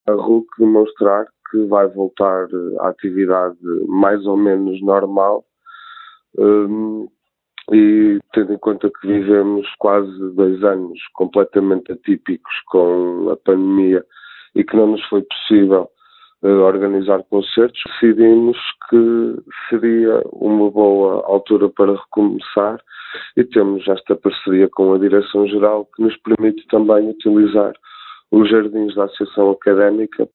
a RUC demonstrar que vai voltar à atividade mais ou menos normal, e tendo em conta que vivemos quase 2 anos completamente atípicos com a pandemia e que não nos foi possível organizar concertos, decidimos que seria uma boa altura para recomeçar e temos esta parceria com a Direção-Geral que nos permite também utilizar os jardins da Associação Académica